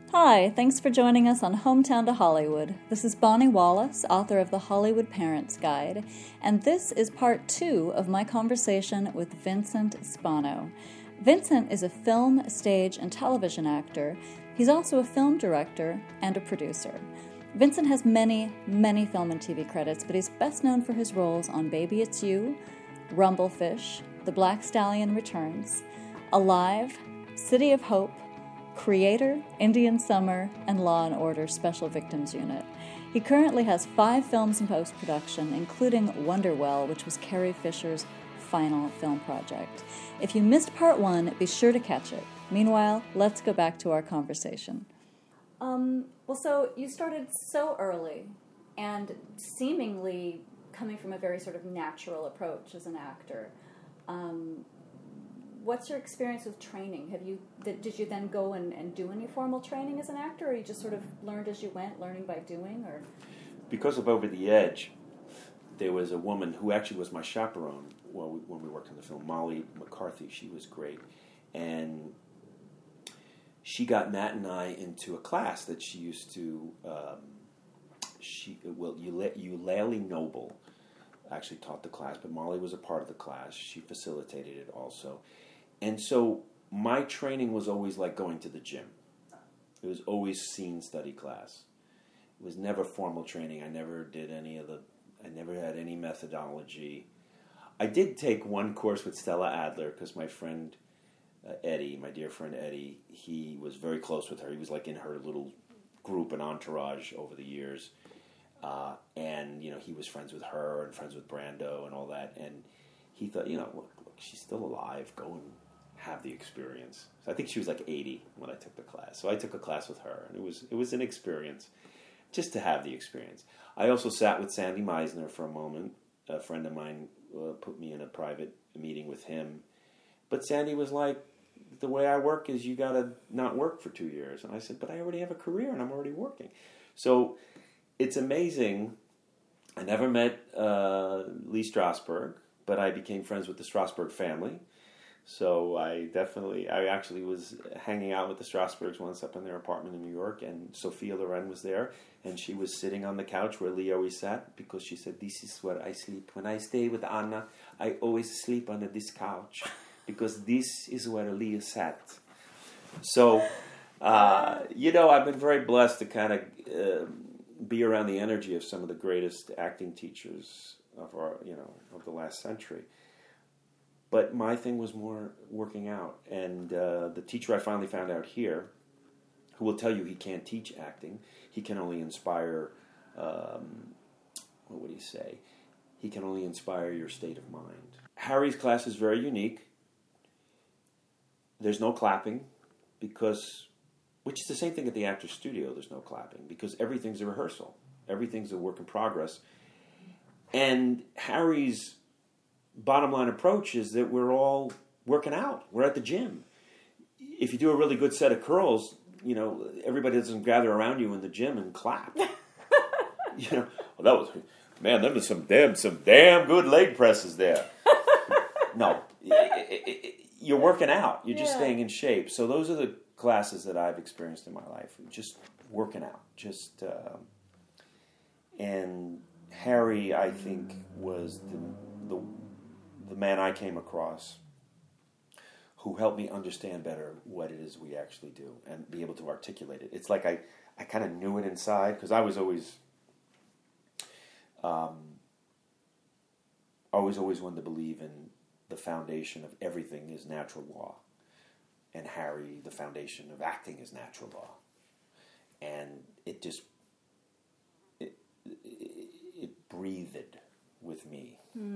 Hi, thanks for joining us on Hometown to Hollywood. This is Bonnie Wallace, author of the Hollywood Parents Guide, and this is part 2 of my conversation with Vincent Spano. Vincent is a film, stage, and television actor. He's also a film director and a producer. Vincent has many, many film and TV credits, but he's best known for his roles on Baby It's You, Rumblefish, The Black Stallion Returns, Alive, City of Hope, Creator, Indian Summer, and Law & Order Special Victims Unit. He currently has 5 films in post-production, including Wonderwell, which was Carrie Fisher's final film project. If you missed part 1, be sure to catch it. Meanwhile, let's go back to our conversation. So you started so early, and seemingly coming from a very sort of natural approach as an actor. What's your experience with training? Did you then go and do any formal training as an actor, or you just sort of learned as you went, learning by doing? Or because of Over the Edge, there was a woman who actually was my chaperone when we worked on the film, Molly McCarthy. She was great, and she got Matt and I into a class that she used to. Eulalie Noble actually taught the class, but Molly was a part of the class. She facilitated it also. And so my training was always like going to the gym. It was always scene study class. It was never formal training. I never had any methodology. I did take one course with Stella Adler because my friend Eddie, my dear friend Eddie, he was very close with her. He was like in her little group and entourage over the years. And, he was friends with her and friends with Brando and all that. And he thought, look, she's still alive. Go and have the experience. So I think she was like 80 when I took the class. So I took a class with her, and it was an experience just to have the experience. I also sat with Sandy Meisner for a moment. A friend of mine put me in a private meeting with him. But Sandy was like, the way I work is you got to not work for 2 years. And I said, but I already have a career and I'm already working. So it's amazing. I never met Lee Strasberg, but I became friends with the Strasberg family. So I actually was hanging out with the Strasbergs once up in their apartment in New York, and Sophia Loren was there, and she was sitting on the couch where Lee always sat, because she said, this is where I sleep. When I stay with Anna, I always sleep under this couch, because this is where Lee sat. So, I've been very blessed to kind of be around the energy of some of the greatest acting teachers of of the last century. But my thing was more working out. And the teacher I finally found out here, who will tell you he can't teach acting, he can only inspire, what would he say? He can only inspire your state of mind. Harry's class is very unique. There's no clapping, which is the same thing at the Actors Studio, there's no clapping, because everything's a rehearsal. Everything's a work in progress. And Harry's bottom line approach is that we're all working out. We're at the gym. If you do a really good set of curls, everybody doesn't gather around you in the gym and clap. That was, man, there was some damn good leg presses there. No, you're working out. You're just staying in shape. So those are the classes that I've experienced in my life. Just working out. And Harry, I think, was the man I came across who helped me understand better what it is we actually do and be able to articulate it. It's like I kind of knew it inside, because I was always wanted to believe in the foundation of everything is natural law. And Harry, the foundation of acting is natural law. And it just, it breathed with me.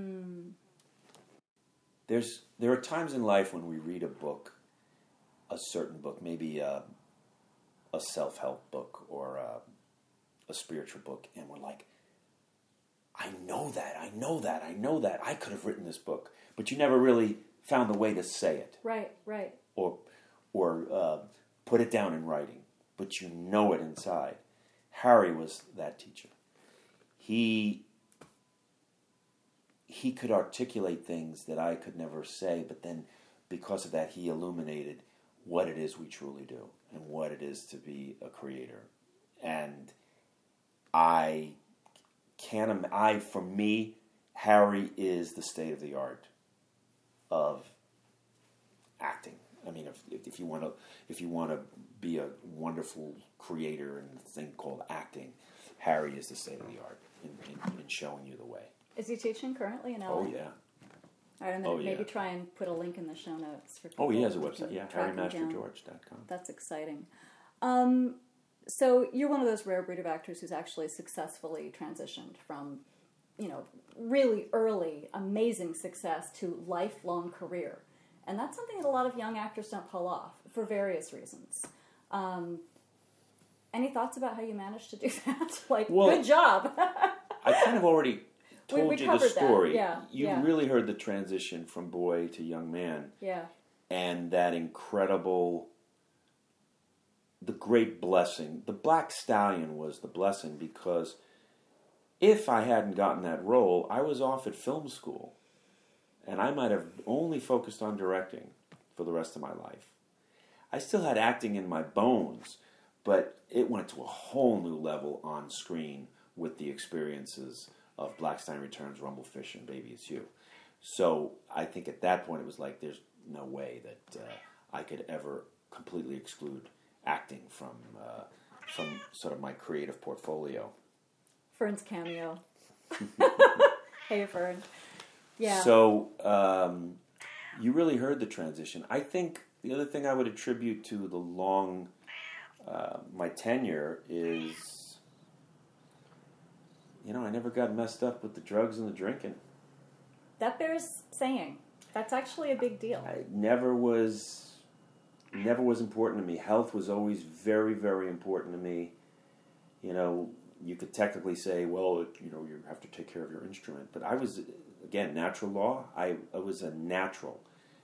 There are times in life when we read a certain book, maybe a self-help book or a spiritual book, and we're like, I know that. I could have written this book, but you never really found the way to say it. Right. Or put it down in writing, but you know it inside. Harry was that teacher. He could articulate things that I could never say, but then because of that, he illuminated what it is we truly do. and what it is to be a creator. And for me, Harry is the state of the art of acting. I mean, if you want to be a wonderful creator in the thing called acting, Harry is the state of the art in showing you the way. Is he teaching currently in LA? Oh, yeah. All right, I'm going to maybe try and put a link in the show notes for people. Oh, he has a website, HarryMasterGeorge.com. That's exciting. So you're one of those rare breed of actors who's actually successfully transitioned from, really early, amazing success to lifelong career. And that's something that a lot of young actors don't pull off for various reasons. Any thoughts about how you managed to do that? Good job. I kind of already told you the story. Yeah, you really heard the transition from boy to young man. Yeah. And that incredible, the great blessing. The Black Stallion was the blessing because if I hadn't gotten that role, I was off at film school. And I might have only focused on directing for the rest of my life. I still had acting in my bones, but it went to a whole new level on screen with the experiences of Blackstein Returns, Rumblefish, and Baby It's You. So I think at that point it was like there's no way that I could ever completely exclude acting from sort of my creative portfolio. Fern's cameo. Hey, Fern. Yeah. So you really heard the transition. I think the other thing I would attribute to the long, my tenure is, I never got messed up with the drugs and the drinking. That bears saying. That's actually a big deal. It never was important to me. Health was always very, very important to me. You could technically say, well, you have to take care of your instrument. But I was, again, natural law. I was a natural.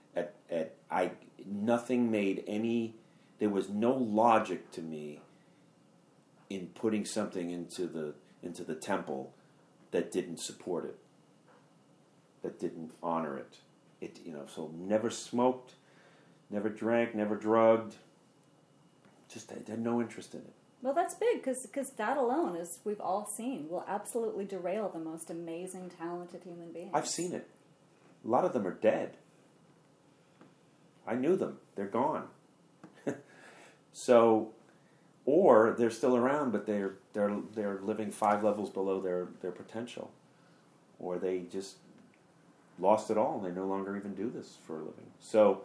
Nothing made any. There was no logic to me in putting something into the temple that didn't support it, that didn't honor it. So never smoked, never drank, never drugged. Just I had no interest in it. Well, that's big, because that alone, as we've all seen, will absolutely derail the most amazing, talented human beings. I've seen it. A lot of them are dead. I knew them. They're gone. So, or they're still around, but they're living 5 levels below their potential, or they just lost it all and they no longer even do this for a living. So,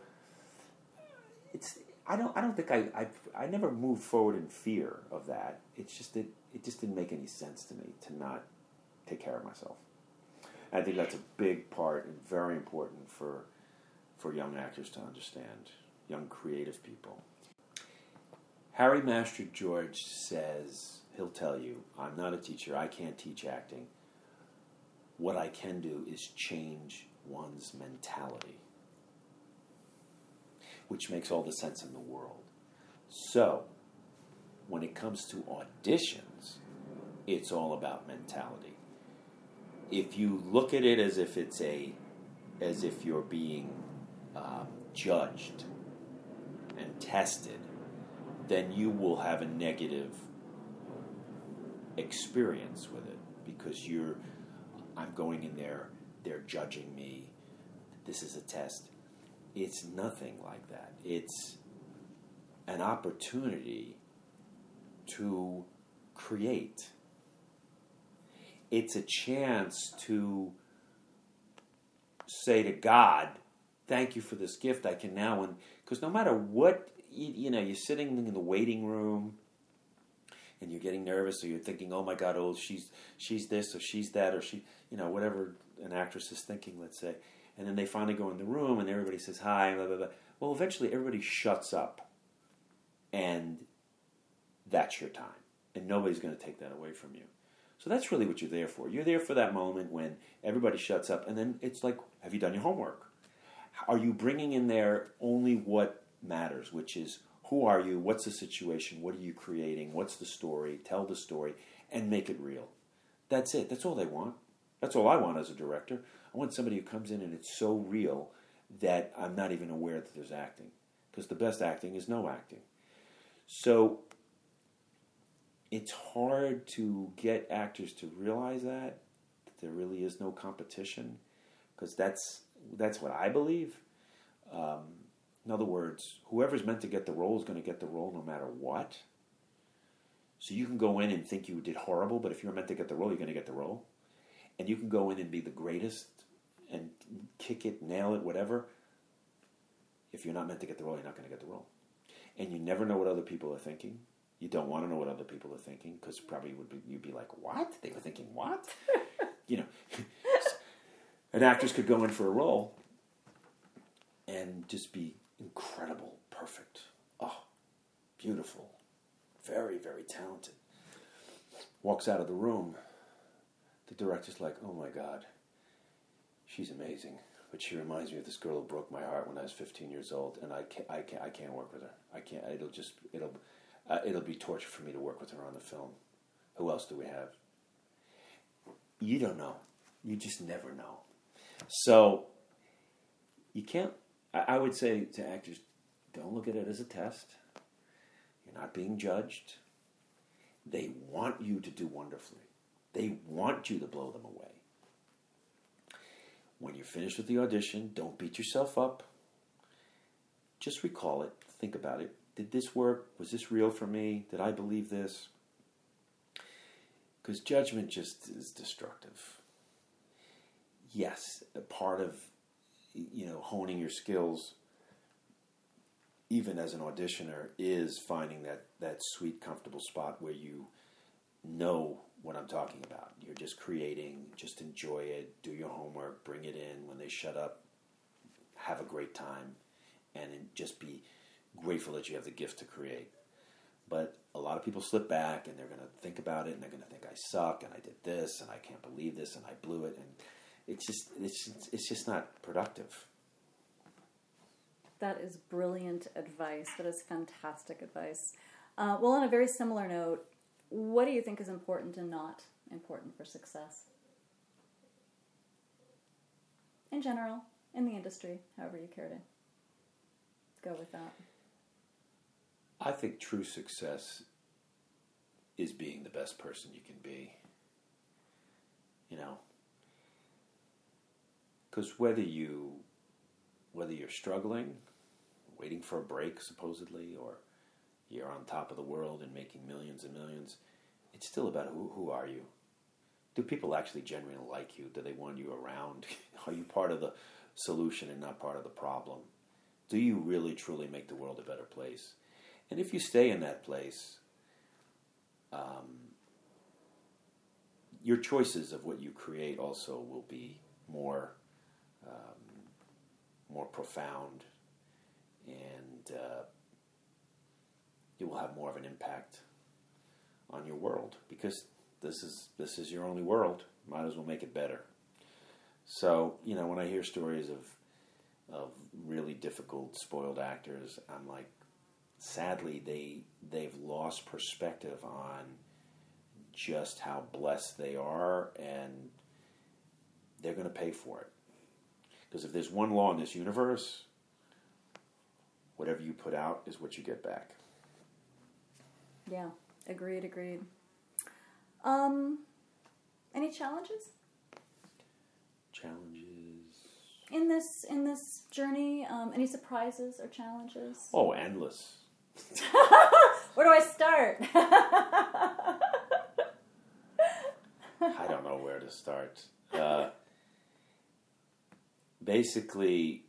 I don't think I never moved forward in fear of that. It's just it just didn't make any sense to me to not take care of myself. And I think that's a big part and very important for young actors to understand, young creative people. Harry Master George says, he'll tell you, I'm not a teacher, I can't teach acting. What I can do is change one's mentality, which makes all the sense in the world. So, when it comes to auditions, it's all about mentality. If you look at it as if you're being judged and tested, then you will have a negative experience with it because I'm going in there, they're judging me, this is a test. It's nothing like that. It's an opportunity to create. It's a chance to say to God, thank you for this gift. I can now, because no matter what, you're sitting in the waiting room and you're getting nervous or you're thinking, oh my God, she's this or she's that or she, whatever an actress is thinking, let's say. And then they finally go in the room and everybody says hi, blah, blah, blah. Well, eventually everybody shuts up and that's your time. And nobody's going to take that away from you. So that's really what you're there for. You're there for that moment when everybody shuts up and then it's like, have you done your homework? Are you bringing in there only what matters, which is who are you, what's the situation, what are you creating, what's the story, tell the story, and make it real. That's it. That's all they want. That's all I want as a director. I want somebody who comes in and it's so real that I'm not even aware that there's acting. Because the best acting is no acting. So it's hard to get actors to realize that there really is no competition, because that's what I believe. In other words, whoever's meant to get the role is going to get the role no matter what. So you can go in and think you did horrible, but if you're meant to get the role, you're going to get the role. And you can go in and be the greatest and kick it, nail it, whatever. If you're not meant to get the role, you're not going to get the role. And you never know what other people are thinking. You don't want to know what other people are thinking, because probably you'd be like, what? They were thinking what? And actors could go in for a role and just be incredible, perfect, beautiful, very, very talented. Walks out of the room. The director's like, oh my God, she's amazing, but she reminds me of this girl who broke my heart when I was 15 years old, and I can't work with her. I can't. It'll be torture for me to work with her on the film. Who else do we have? You don't know. You just never know. So you can't. I would say to actors, don't look at it as a test. You're not being judged. They want you to do wonderfully. They want you to blow them away. When you're finished with the audition, don't beat yourself up. Just recall it. Think about it. Did this work? Was this real for me? Did I believe this? Because judgment just is destructive. Yes, a part of honing your skills, even as an auditioner, is finding that sweet, comfortable spot where you know what I'm talking about. You're just creating, just enjoy it, do your homework, bring it in. When they shut up, have a great time, and just be grateful that you have the gift to create. But a lot of people slip back, and they're going to think about it, and they're going to think I suck, and I did this, and I can't believe this, and I blew it, and it's just not productive. That is brilliant advice. That is fantastic advice. Well, on a very similar note, what do you think is important and not important for success? In general, in the industry, however you care to go with that. I think true success is being the best person you can be. Because whether you're struggling, waiting for a break supposedly, or you're on top of the world and making millions and millions, it's still about who are you? Do people actually genuinely like you? Do they want you around? Are you part of the solution and not part of the problem? Do you really truly make the world a better place? And if you stay in that place, your choices of what you create also will be more profound, and you will have more of an impact on your world, because this is your only world. Might as well make it better. So when I hear stories of really difficult, spoiled actors, I'm like, sadly they've lost perspective on just how blessed they are, and they're going to pay for it. Because if there's one law in this universe, whatever you put out is what you get back. Yeah, agreed. Any challenges? In this journey, any surprises or challenges? Oh, endless. Where do I start? I don't know where to start. Basically,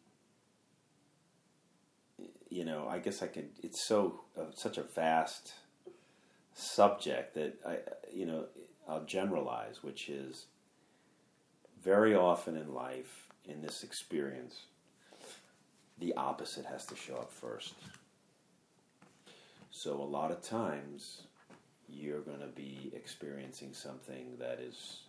I guess I could. It's such a vast subject that I'll generalize, which is very often in life, in this experience, the opposite has to show up first. So a lot of times, you're going to be experiencing something that is,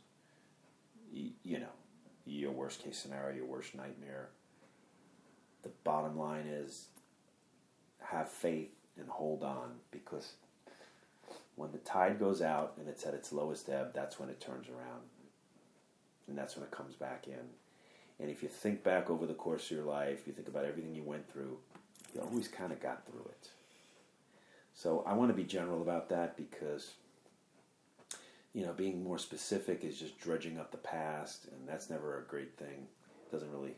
your worst case scenario, your worst nightmare. The bottom line is, have faith and hold on, because when the tide goes out and it's at its lowest ebb, that's when it turns around. And that's when it comes back in. And if you think back over the course of your life, you think about everything you went through, you always kind of got through it. So I want to be general about that because, being more specific is just dredging up the past, and that's never a great thing. Doesn't really,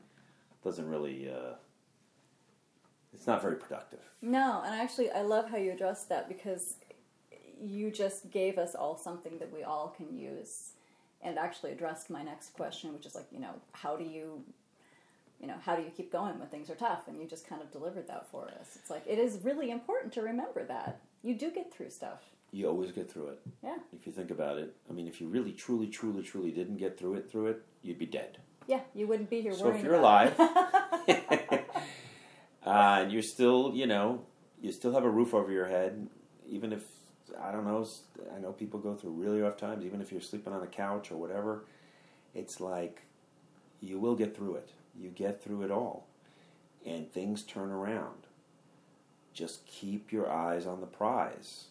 it's not very productive. No, and actually I love how you addressed that because you just gave us all something that we all can use and actually addressed my next question, which is like, how do you keep going when things are tough? And you just kind of delivered that for us. It's like, it is really important to remember that. You do get through stuff. You always get through it. Yeah. If you think about it. I mean, if you really, truly, truly, truly didn't get through it, you'd be dead. Yeah, you wouldn't be here worrying about it. So if you're alive, and you're still, you still have a roof over your head, even if, I don't know, I know people go through really rough times, even if you're sleeping on a couch or whatever, it's like, you will get through it. You get through it all. And things turn around. Just keep your eyes on the prize.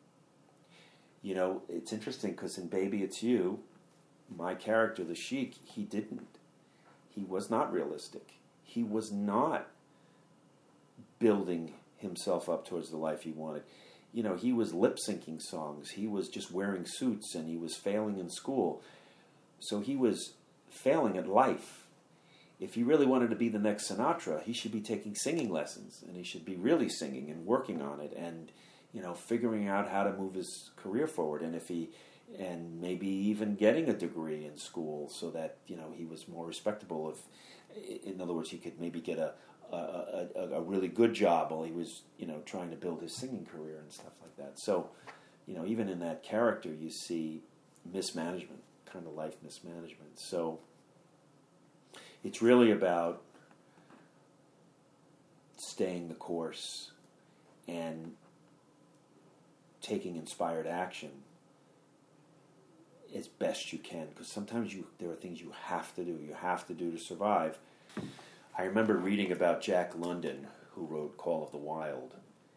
It's interesting because in Baby It's You, my character, the Sheik, he was not realistic. He was not building himself up towards the life he wanted. He was lip-syncing songs. He was just wearing suits, and he was failing in school. So he was failing at life. If he really wanted to be the next Sinatra, he should be taking singing lessons, and he should be really singing and working on it and, figuring out how to move his career forward. And maybe even getting a degree in school so that, he was more respectable. In other words, he could maybe get a really good job while he was, trying to build his singing career and stuff like that. So, even in that character, you see mismanagement, kind of life mismanagement. So it's really about staying the course and taking inspired action as best you can, because sometimes there are things you have to do. You have to do to survive. I remember reading about Jack London, who wrote Call of the Wild.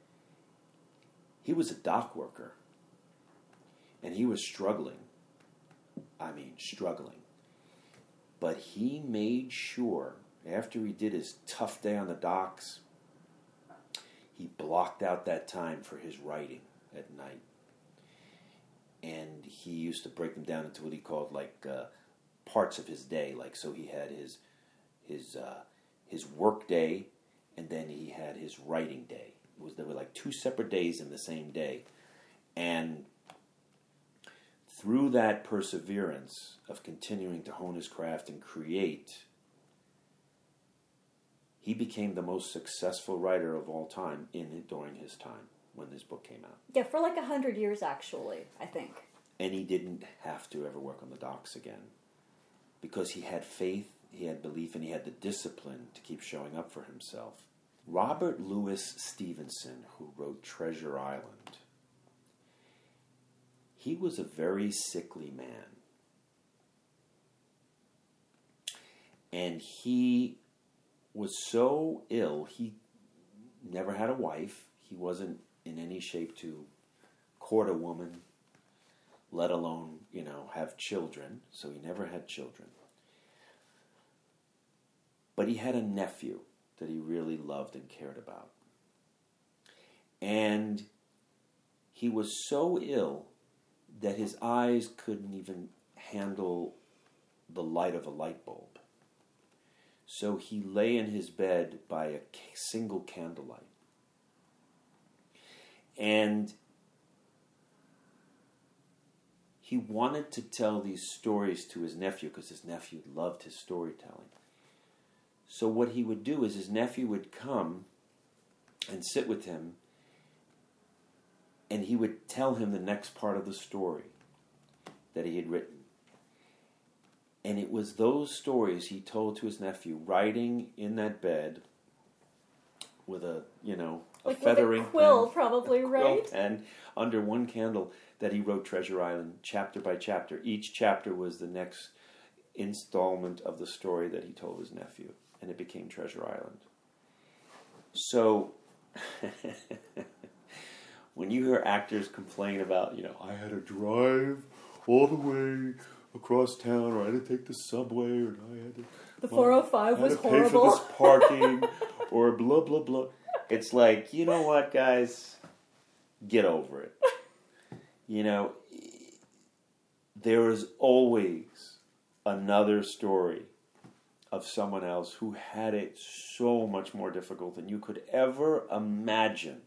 He was a dock worker, and he was struggling. I mean, struggling. But he made sure, after he did his tough day on the docks, he blocked out that time for his writing at night. And he used to break them down into what he called parts of his day. So he had his work day, and then he had his writing day. There were two separate days in the same day. And through that perseverance of continuing to hone his craft and create, he became the most successful writer of all time during his time when this book came out. Yeah, for 100 years, actually, I think. And he didn't have to ever work on the docks again because he had faith, he had belief, and he had the discipline to keep showing up for himself. Robert Louis Stevenson, who wrote Treasure Island, he was a very sickly man. And he was so ill, he never had a wife. He wasn't in any shape to court a woman, let alone, have children. So he never had children. But he had a nephew that he really loved and cared about. And he was so ill that his eyes couldn't even handle the light of a light bulb. So he lay in his bed by a single candlelight. And he wanted to tell these stories to his nephew because his nephew loved his storytelling. So what he would do is his nephew would come and sit with him, and he would tell him the next part of the story that he had written. And it was those stories he told to his nephew, writing in that bed with a feathering with a quill, pen, probably, right? And under one candle that he wrote Treasure Island chapter by chapter. Each chapter was the next installment of the story that he told his nephew, and it became Treasure Island. So when you hear actors complain about, I had to drive all the way across town, or I had to take the subway, or I had to... The 405 was horrible. I had to pay for this parking, or blah, blah, blah. It's like, you know what, guys? get over it. You know, there is always another story of someone else who had it so much more difficult than you could ever imagine.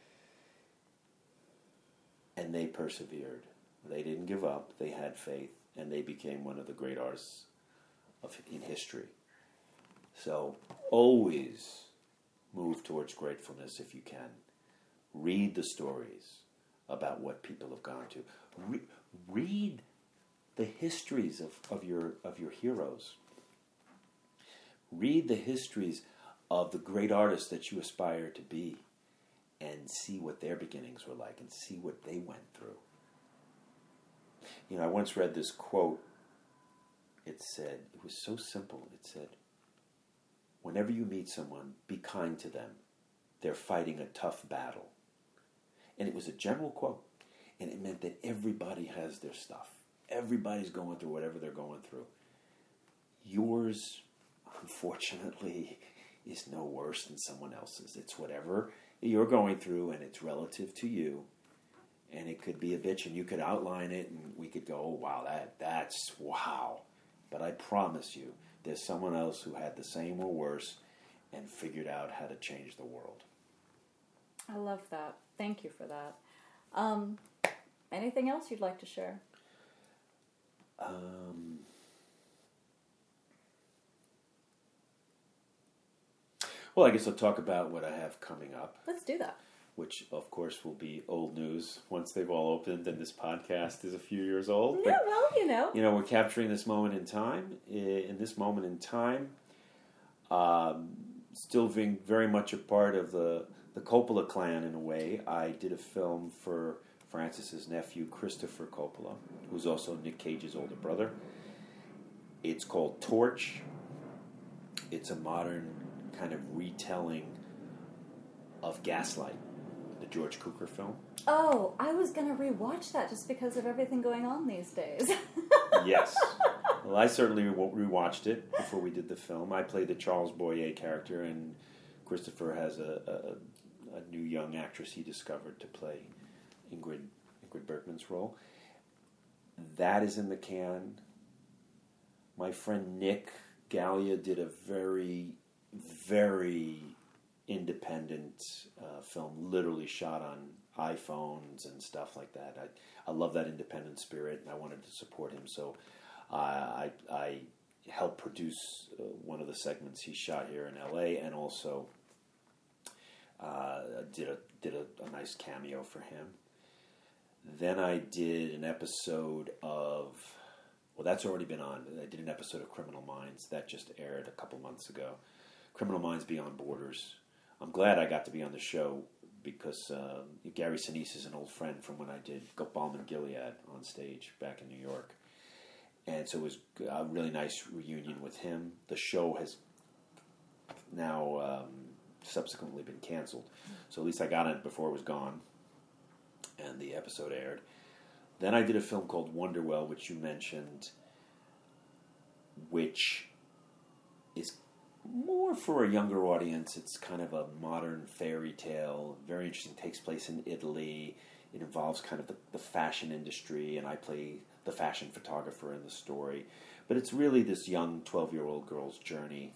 And they persevered. They didn't give up. They had faith. And they became one of the great artists in history. So always move towards gratefulness if you can. Read the stories about what people have gone to. Read the histories of your heroes. Read the histories of the great artists that you aspire to be, and see what their beginnings were like, and see what they went through. You know, I once read this quote. It said, it was so simple. It said, whenever you meet someone, be kind to them. They're fighting a tough battle. And it was a general quote. And it meant that everybody has their stuff. Everybody's going through whatever they're going through. Yours, unfortunately, is no worse than someone else's. It's whatever you're going through, and it's relative to you. And it could be a bitch, and you could outline it, and we could go, oh, wow, that's wow. But I promise you, there's someone else who had the same or worse and figured out how to change the world. I love that. Thank you for that. Anything else you'd like to share? Well, I guess I'll talk about what I have coming up. Let's do that. Which, of course, will be old news once they've all opened and this podcast is a few years old. Yeah, well, you know. You know, we're capturing this moment in time. In this moment in time, still being very much a part of the Coppola clan in a way. I did a film for Francis's nephew, Christopher Coppola, who's also Nick Cage's older brother. It's called Torch. It's a modern kind of retelling of Gaslight, the George Cukor film. Oh, I was going to rewatch that just because of everything going on these days. Yes. Well, I certainly rewatched it before we did the film. I played the Charles Boyer character, and Christopher has a new young actress he discovered to play Ingrid Bergman's role. That is in the can. My friend Nick Gallia did a very, very independent film, literally shot on iPhones and stuff like that. I love that independent spirit, and I wanted to support him, so I helped produce one of the segments he shot here in LA, and also did a nice cameo for him. Then I did an episode of, well, that's already been on. I did an episode of Criminal Minds that just aired a couple months ago. Criminal Minds Beyond Borders. I'm glad I got to be on the show because Gary Sinise is an old friend from when I did Balm and Gilead on stage back in New York. And so it was a really nice reunion with him. The show has now subsequently been canceled. So at least I got it before it was gone. And the episode aired. Then I did a film called Wonderwell, which you mentioned, which is more for a younger audience. It's kind of a modern fairy tale, very interesting, takes place in Italy. It involves kind of the fashion industry, and I play the fashion photographer in the story. But it's really this young 12-year-old girl's journey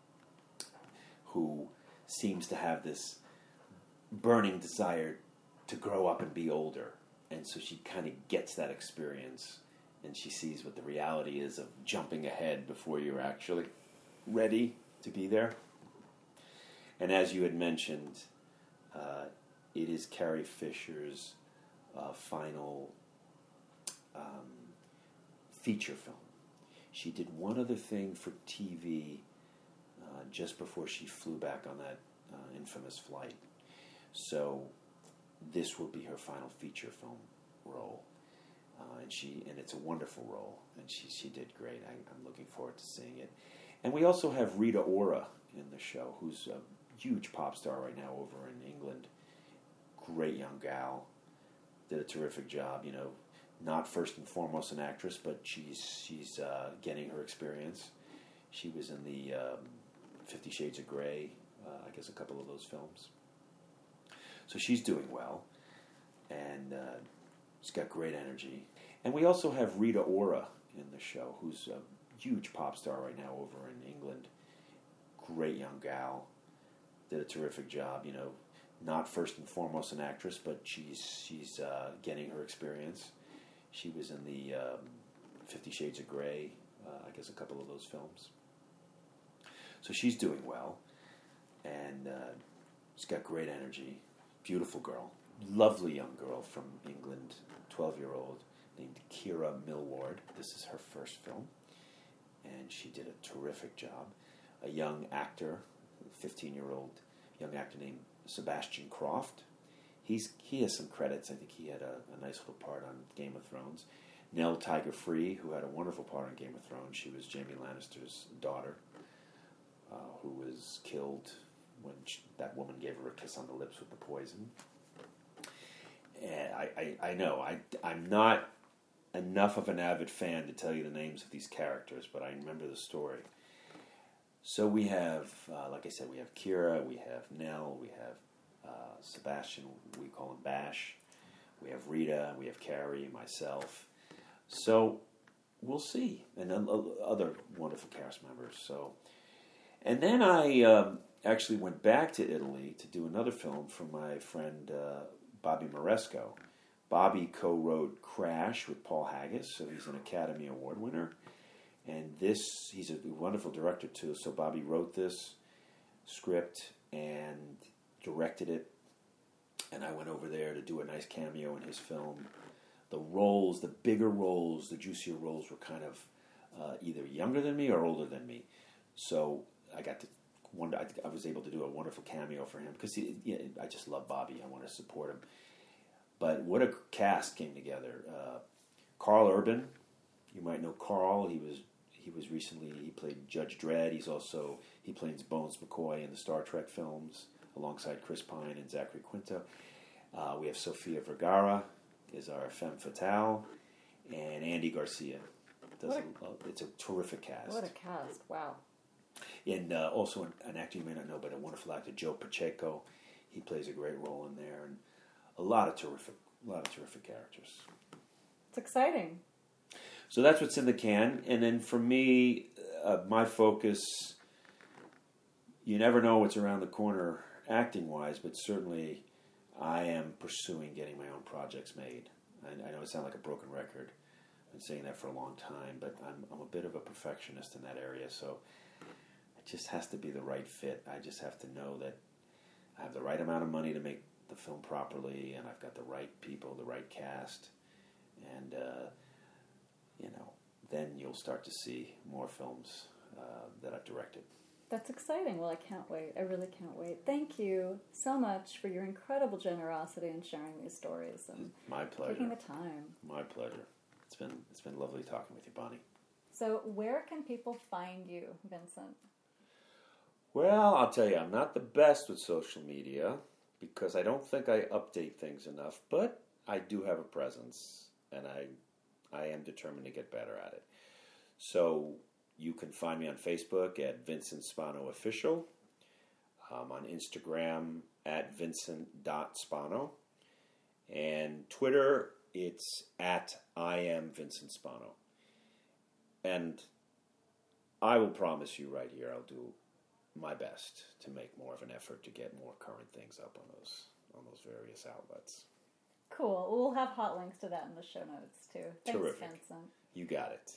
who seems to have this burning desire to grow up and be older. And so she kind of gets that experience, and she sees what the reality is of jumping ahead before you're actually ready to be there. And as you had mentioned, it is Carrie Fisher's final feature film. She did one other thing for TV just before she flew back on that infamous flight. So this will be her final feature film role, and it's a wonderful role, and she did great. I'm looking forward to seeing it. And we also have Rita Ora in the show, who's a huge pop star right now over in England. Great young gal, did a terrific job. You know, not first and foremost an actress, but she's getting her experience. She was in the 50 Shades of Grey, I guess a couple of those films. So she's doing well. and she's got great energy. And we also have Rita Ora in the show, who's a huge pop star right now over in England. Great young gal, did a terrific job. Not first and foremost an actress, but she's getting her experience. She was in the 50 Shades of Grey, I guess a couple of those films. So she's doing well, and she's got great energy. Beautiful girl, lovely young girl from England, 12-year-old named Kira Millward. This is her first film, and she did a terrific job. A young actor, 15-year-old young actor named Sebastian Croft. He has some credits. I think he had a nice little part on Game of Thrones. Nell Tiger Free, who had a wonderful part on Game of Thrones. She was Jaime Lannister's daughter, who was killed when that woman gave her a kiss on the lips with the poison. And I know I'm not enough of an avid fan to tell you the names of these characters, but I remember the story. So we have, like I said, we have Kira, we have Nell, we have Sebastian, we call him Bash, we have Rita, we have Carrie, myself. So we'll see, and other wonderful cast members. So, and then I actually went back to Italy to do another film for my friend Bobby Moresco. Bobby co-wrote Crash with Paul Haggis, so he's an Academy Award winner. And he's a wonderful director too, so Bobby wrote this script and directed it, and I went over there to do a nice cameo in his film. The roles, the bigger roles, the juicier roles were kind of either younger than me or older than me. So I got to I was able to do a wonderful cameo for him because I just love Bobby. I want to support him. But what a cast came together. Carl Urban, you might know Carl. He was recently, he played Judge Dredd. He plays Bones McCoy in the Star Trek films alongside Chris Pine and Zachary Quinto. We have Sofia Vergara is our femme fatale, and Andy Garcia. It's a terrific cast. What a cast! Wow. And also an actor you may not know, but a wonderful actor, Joe Pacheco. He plays a great role in there, and a lot of terrific characters. It's exciting. So that's what's in the can. And then for me, my focus, you never know what's around the corner acting-wise, but certainly I am pursuing getting my own projects made. I know I sound like a broken record. I've been saying that for a long time, but I'm a bit of a perfectionist in that area, so it just has to be the right fit. I just have to know that I have the right amount of money to make the film properly, and I've got the right people, the right cast, and then you'll start to see more films that I've directed. That's exciting. Well, I can't wait. I really can't wait. Thank you so much for your incredible generosity in sharing these stories and my pleasure. Taking the time. My pleasure. It's been lovely talking with you, Bonnie. So, where can people find you, Vincent? Well, I'll tell you, I'm not the best with social media because I don't think I update things enough, but I do have a presence, and I am determined to get better at it. So you can find me on Facebook at Vincent Spano Official, on Instagram at Vincent.Spano, and Twitter, it's at I am Vincent Spano. And I will promise you right here, I'll do my best to make more of an effort to get more current things up on those various outlets. Cool. We'll have hot links to that in the show notes, too. Thanks, Terrific. Vincent. You got it.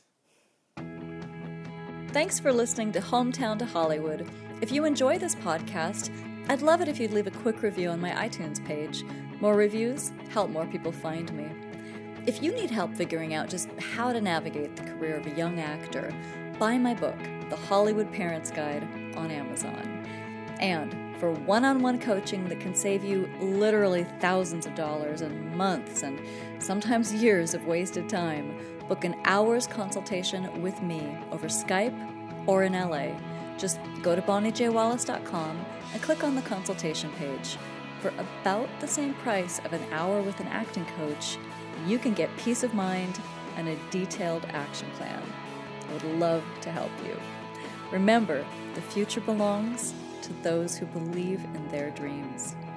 Thanks for listening to Hometown to Hollywood. If you enjoy this podcast, I'd love it if you'd leave a quick review on my iTunes page. More reviews help more people find me. If you need help figuring out just how to navigate the career of a young actor, buy my book, The Hollywood Parents Guide, on Amazon. And for one-on-one coaching that can save you literally thousands of dollars and months and sometimes years of wasted time, book an hour's consultation with me over Skype or in LA. Just go to BonnieJWallace.com and click on the consultation page. For about the same price of an hour with an acting coach, you can get peace of mind and a detailed action plan. I would love to help you. Remember, the future belongs to those who believe in their dreams.